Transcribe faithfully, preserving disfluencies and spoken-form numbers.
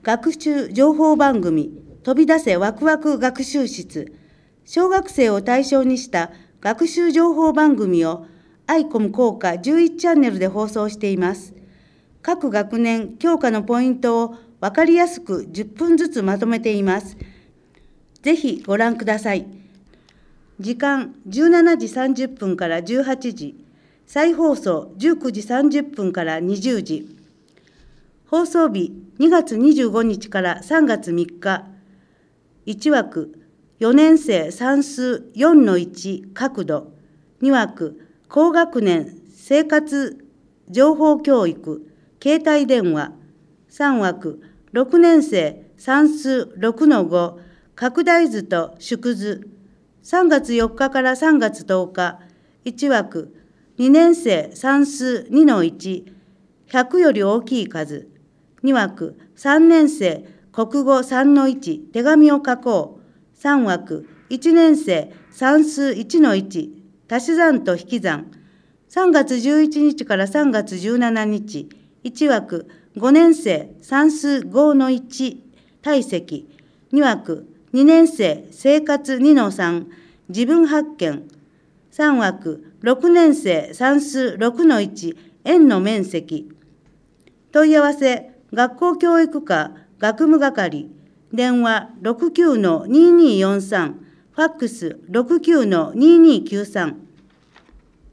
学習情報番組、飛び出せワクワク学習室、小学生を対象にした学習情報番組をアイコム効果じゅういちチャンネルで放送しています。各学年教科のポイントを分かりやすくじゅっぷんずつまとめています。ぜひご覧ください。時間じゅうしちじさんじゅっぷんからじゅうはちじ、再放送じゅうくじさんじゅっぷんからにじゅうじ。放送日にがつにじゅうごにちからさんがつみっか。いちわくよねんせい算数 よんのいち 角度。にわく高学年生活情報教育携帯電話。さんわくろくねんせい算数 ろくのご 拡大図と縮図。さんがつよっかからさんがつとおか。いちわくにねんせい算数 にのいち ひゃくより大きい数。にわくさんねんせい国語 さんのいち 手紙を書こう。さんわくいちねんせい算数 いちのいち 足し算と引き算。さんがつじゅういちにちからさんがつじゅうしちにち、いちわくごねんせい算数 ごのいち 体積。にわくにねんせい生活 にのさん 自分発見。さんわくろくねんせい算数 ろくのいち 円の面積。問い合わせ学校教育課学務係、電話 ろくきゅうのにーにーよんさん、ファックス ろくきゅうのにーにーきゅうさん。